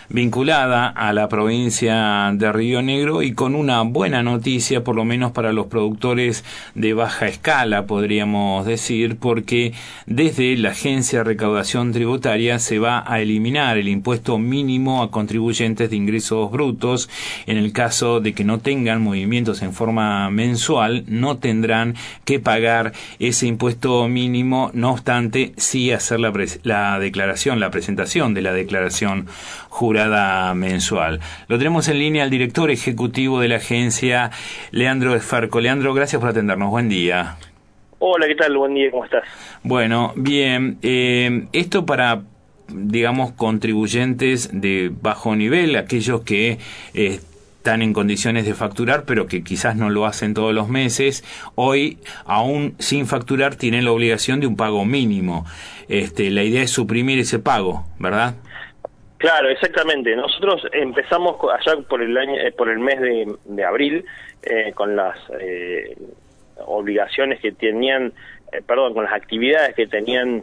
vinculada a la provincia de Río Negro y con una buena noticia, por lo menos para los productores de baja escala, podríamos decir, porque desde la Agencia de Recaudación Tributaria se va a eliminar el impuesto mínimo a contribuyentes de ingresos brutos. En el caso de que no tengan movimientos en forma mensual, no tendrán que pagar ese impuesto mínimo, no obstante, sí hacer la declaración, la presentación de la declaración jurada mensual. Lo tenemos en línea al director ejecutivo de la agencia, Leandro Esfarco. Leandro, gracias por atendernos. Buen día. Hola, ¿qué tal? Buen día, ¿cómo estás? Bueno, bien. Esto para, digamos, contribuyentes de bajo nivel, aquellos que están en condiciones de facturar, pero que quizás no lo hacen todos los meses, hoy, aún sin facturar, tienen la obligación de un pago mínimo. La idea es suprimir ese pago, ¿verdad? Claro, exactamente. Nosotros empezamos allá por el mes de abril, con las obligaciones que tenían, con las actividades que tenían,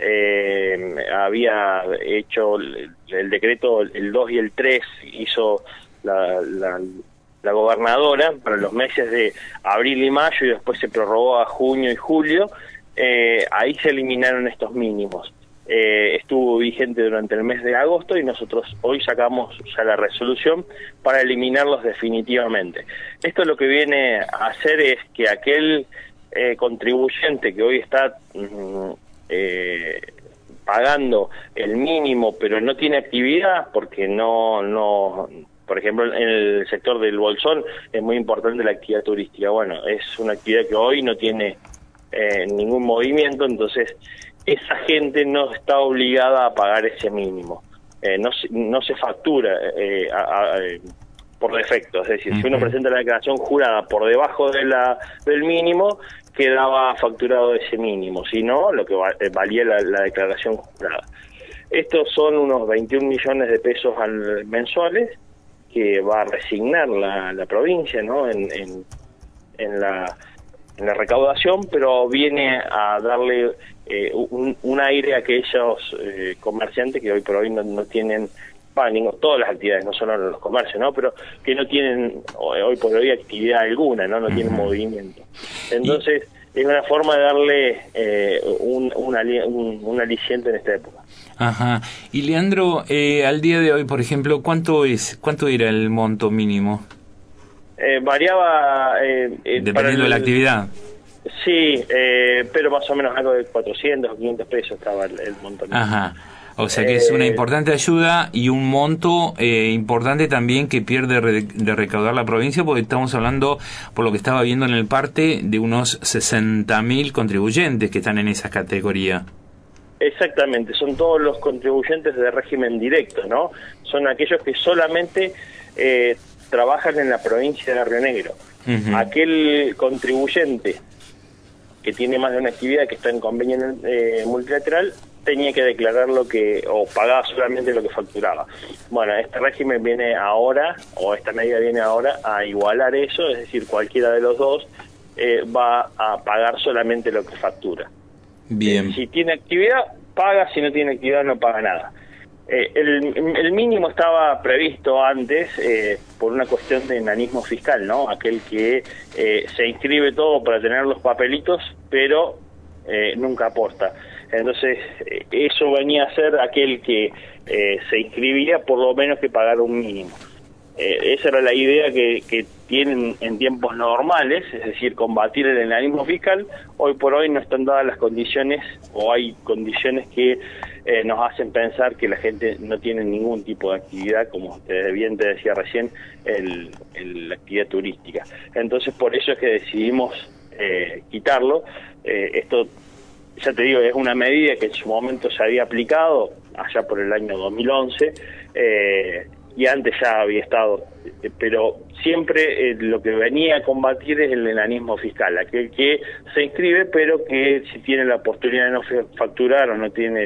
había hecho el decreto el 2 y el 3, hizo la gobernadora para los meses de abril y mayo, y después se prorrogó a junio y julio. Ahí se eliminaron estos mínimos. Estuvo vigente durante el mes de agosto y nosotros hoy sacamos ya la resolución para eliminarlos definitivamente. Esto lo que viene a hacer es que aquel contribuyente que hoy está pagando el mínimo pero no tiene actividad, porque no por ejemplo, en el sector del Bolsón es muy importante la actividad turística. Bueno, es una actividad que hoy no tiene ningún movimiento, entonces esa gente no está obligada a pagar ese mínimo. No se factura por defecto, es decir, si uno presenta la declaración jurada por debajo del mínimo, quedaba facturado ese mínimo, si no, lo que valía la declaración jurada. Estos son unos 21 millones de pesos mensuales que va a resignar la provincia, ¿no? en la recaudación, pero viene a darle un aire a aquellos comerciantes que hoy por hoy no tienen, todas las actividades, no solo los comercios, ¿no? Pero que no tienen hoy por hoy actividad alguna, no tienen movimiento. Entonces es una forma de darle un aliciente en esta época. Ajá. Y Leandro, al día de hoy, por ejemplo, ¿cuánto era el monto mínimo? Variaba dependiendo de la actividad. Sí, pero más o menos algo de 400 o 500 pesos estaba el monto. Ajá. O sea que es una importante ayuda y un monto importante también que pierde de recaudar la provincia, porque estamos hablando, por lo que estaba viendo en el parte, de unos 60.000 contribuyentes que están en esa categoría. Exactamente, son todos los contribuyentes de régimen directo, ¿no? Son aquellos que solamente trabajan en la provincia de Río Negro. Uh-huh. Aquel contribuyente que tiene más de una actividad, que está en convenio multilateral, tenía que declarar o pagaba solamente lo que facturaba. Bueno, este régimen viene ahora, o esta medida viene ahora a igualar eso, es decir, cualquiera de los dos va a pagar solamente lo que factura. Bien. Si tiene actividad, paga; si no tiene actividad, no paga nada. El mínimo estaba previsto antes por una cuestión de enanismo fiscal, ¿no? Aquel que se inscribe todo para tener los papelitos, pero nunca aporta. Entonces, eso venía a ser aquel que se inscribía, por lo menos que pagara un mínimo. Esa era la idea que tienen en tiempos normales, es decir, combatir el enanismo fiscal. Hoy por hoy no están dadas las condiciones, o hay condiciones que nos hacen pensar que la gente no tiene ningún tipo de actividad, como bien te decía recién, la actividad turística. Entonces, por eso es que decidimos quitarlo. Esto, ya te digo, es una medida que en su momento se había aplicado allá por el año 2011, y antes ya había estado, pero siempre lo que venía a combatir es el enanismo fiscal, aquel que se inscribe pero que si tiene la posibilidad de no facturar o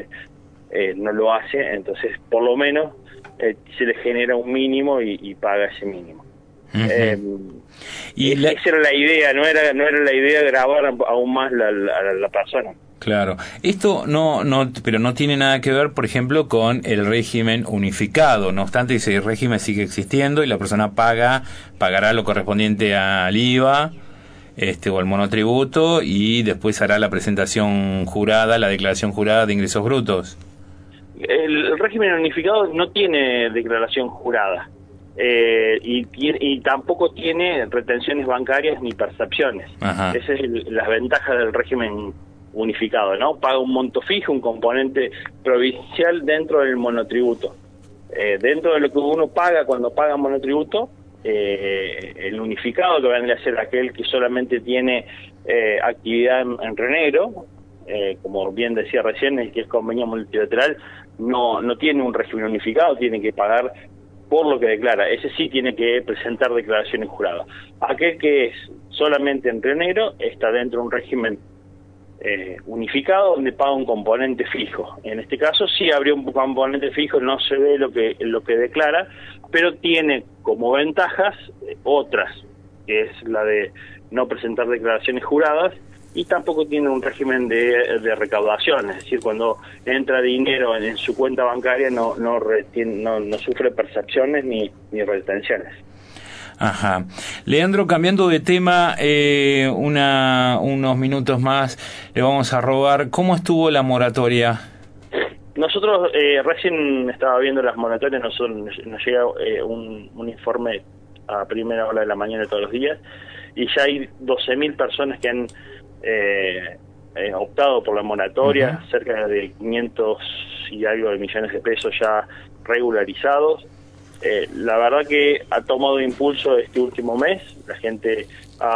no lo hace, entonces por lo menos se le genera un mínimo y paga ese mínimo. Uh-huh. Esa era la idea, no era la idea grabar aún más a la persona. Claro. Esto pero no tiene nada que ver, por ejemplo, con el régimen unificado. No obstante, ese régimen sigue existiendo y la persona pagará lo correspondiente al IVA, o al monotributo, y después hará la presentación jurada, la declaración jurada de ingresos brutos. El régimen unificado no tiene declaración jurada. Y tampoco tiene retenciones bancarias ni percepciones. Esa es la ventaja del régimen unificado, ¿no? Paga un monto fijo, un componente provincial dentro del monotributo. Dentro de lo que uno paga cuando paga monotributo, el unificado, que vendría a ser aquel que solamente tiene actividad en Río Negro, como bien decía recién, el que es convenio multilateral, no tiene un régimen unificado, tiene que pagar por lo que declara. Ese sí tiene que presentar declaraciones juradas. Aquel que es solamente en Río Negro está dentro de un régimen unificado, donde paga un componente fijo. En este caso sí habría un componente fijo, no se ve lo que declara, pero tiene como ventajas otras, que es la de no presentar declaraciones juradas, y tampoco tiene un régimen de recaudación, es decir, cuando entra dinero en su cuenta bancaria no sufre percepciones ni retenciones. Ajá. Leandro, cambiando de tema, unos minutos más le vamos a robar. ¿Cómo estuvo la moratoria? Nosotros recién estaba viendo las moratorias, nos llega un informe a primera hora de la mañana de todos los días, y ya hay 12.000 personas que han optado por la moratoria, cerca de 500 y algo de millones de pesos ya regularizados. La verdad que ha tomado impulso este último mes, la gente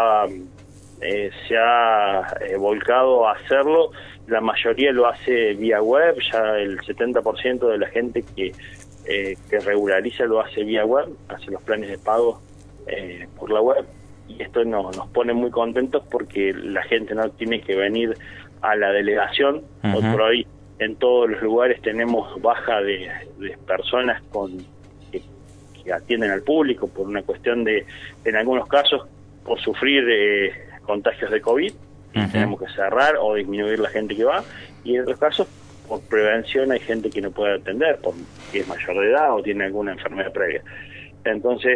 se ha volcado a hacerlo, la mayoría lo hace vía web, ya el 70% de la gente que regulariza lo hace vía web, hace los planes de pago por la web, y esto nos pone muy contentos porque la gente no tiene que venir a la delegación. Hoy por hoy en todos los lugares tenemos baja de personas que atienden al público por una cuestión de, en algunos casos, por sufrir contagios de COVID, tenemos que cerrar o disminuir la gente que va, y en otros casos, por prevención, hay gente que no puede atender, porque es mayor de edad o tiene alguna enfermedad previa. Entonces,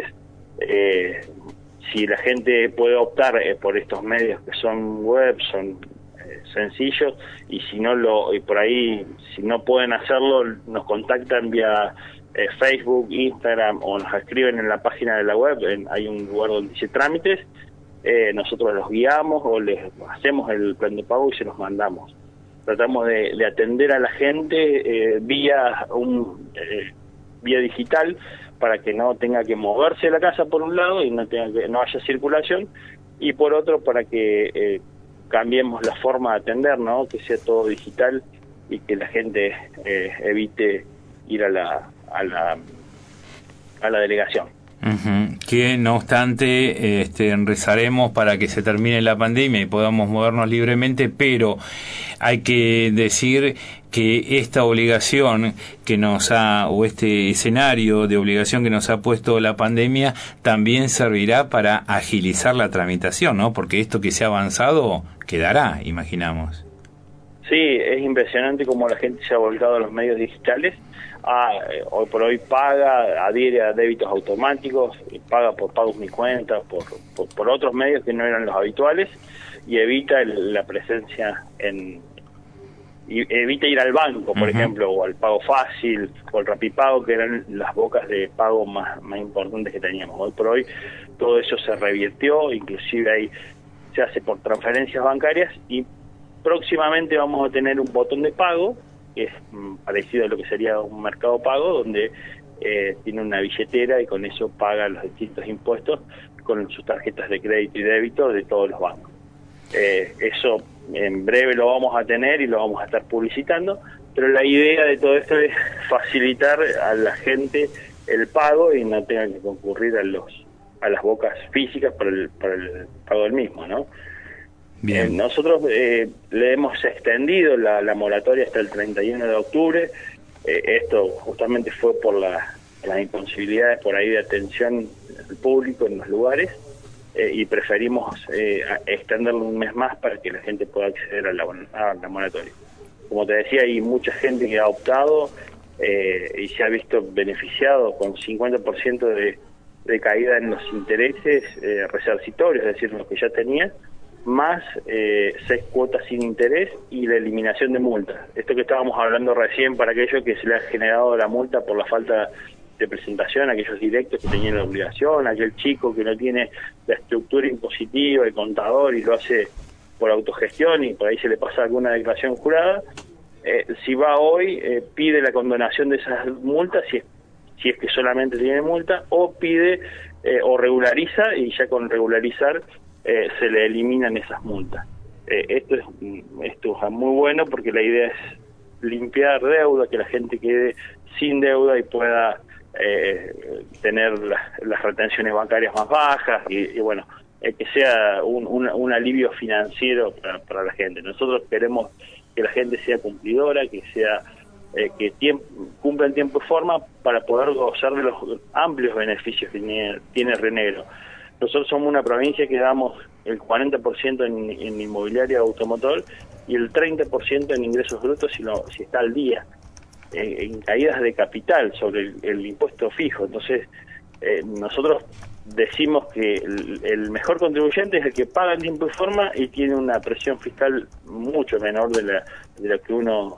si la gente puede optar por estos medios que son web, son sencillos, y si no y por ahí, si no pueden hacerlo, nos contactan vía Facebook, Instagram, o nos escriben en la página de la web, hay un lugar donde dice trámites, nosotros los guiamos o les hacemos el plan de pago y se los mandamos. Tratamos de atender a la gente vía digital, para que no tenga que moverse de la casa por un lado y no haya circulación, y por otro para que cambiemos la forma de atender, ¿no? Que sea todo digital y que la gente evite ir a la delegación. Que no obstante rezaremos para que se termine la pandemia y podamos movernos libremente, pero hay que decir que esta obligación que o este escenario de obligación que nos ha puesto la pandemia también servirá para agilizar la tramitación, ¿no? Porque esto que se ha avanzado quedará, imaginamos. Sí, es impresionante cómo la gente se ha volcado a los medios digitales. Hoy por hoy adhiere a débitos automáticos, paga por pagos mi cuenta, por otros medios que no eran los habituales, y evita la presencia y evita ir al banco, por ejemplo, o al Pago Fácil, o al Rapipago, que eran las bocas de pago más importantes que teníamos. Hoy por hoy todo eso se revirtió, inclusive se hace por transferencias bancarias, y próximamente vamos a tener un botón de pago que es parecido a lo que sería un Mercado Pago, donde tiene una billetera y con eso paga los distintos impuestos con sus tarjetas de crédito y débito de todos los bancos. Eso en breve lo vamos a tener y lo vamos a estar publicitando, pero la idea de todo esto es facilitar a la gente el pago y no tengan que concurrir a las bocas físicas para el pago del mismo, ¿no? Bien. Nosotros le hemos extendido la moratoria hasta el 31 de octubre. Esto justamente fue por las imposibilidades por ahí de atención al público en los lugares. y preferimos extenderlo un mes más para que la gente pueda acceder a la moratoria. Como te decía, hay mucha gente que ha optado y se ha visto beneficiado con 50% de caída en los intereses resarcitorios, es decir, los que ya tenía, más 6 cuotas sin interés y la eliminación de multas. Esto que estábamos hablando recién para aquellos que se le ha generado la multa por la falta de presentación, aquellos directos que tenían la obligación, aquel chico que no tiene la estructura impositiva, el contador y lo hace por autogestión y por ahí se le pasa alguna declaración jurada, si va hoy pide la condonación de esas multas si es que solamente tiene multa, o pide o regulariza, y ya con regularizar se le eliminan esas multas. Esto es muy bueno porque la idea es limpiar deuda, que la gente quede sin deuda y pueda tener las retenciones bancarias más bajas y bueno, que sea un alivio financiero para la gente. Nosotros queremos que la gente sea cumplidora, que sea cumpla en tiempo y forma para poder gozar de los amplios beneficios que tiene Río Negro. Nosotros somos una provincia que damos el 40% en inmobiliaria automotor y el 30% en ingresos brutos si está al día, en caídas de capital sobre el impuesto fijo. Entonces, nosotros decimos que el mejor contribuyente es el que paga en tiempo y forma y tiene una presión fiscal mucho menor de la que uno,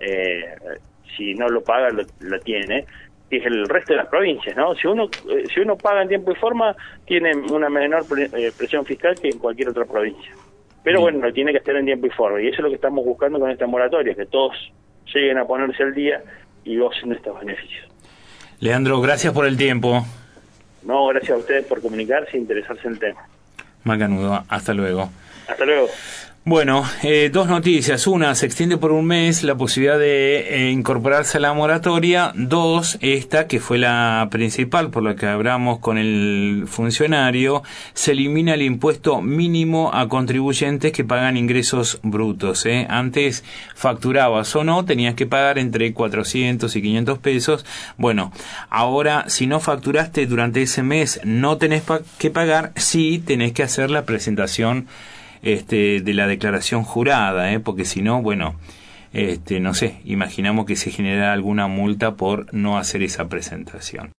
si no lo paga, la tiene, que es el resto de las provincias, ¿no? Si uno paga en tiempo y forma, tiene una menor presión fiscal que en cualquier otra provincia. Pero bueno, lo tiene que estar en tiempo y forma, y eso es lo que estamos buscando con esta moratoria, que todos lleguen a ponerse al día y gocen de estos beneficios. Leandro, gracias por el tiempo. No, gracias a ustedes por comunicarse e interesarse en el tema. Macanudo, hasta luego. Hasta luego. Bueno, 2 noticias. Una, se extiende por un mes la posibilidad de incorporarse a la moratoria. 2, esta que fue la principal por la que hablamos con el funcionario, se elimina el impuesto mínimo a contribuyentes que pagan ingresos brutos. Antes facturabas o no, tenías que pagar entre 400 y 500 pesos. Bueno, ahora si no facturaste durante ese mes no tenés que pagar, sí tenés que hacer la presentación de la declaración jurada, porque si no, bueno, no sé, imaginamos que se genera alguna multa por no hacer esa presentación.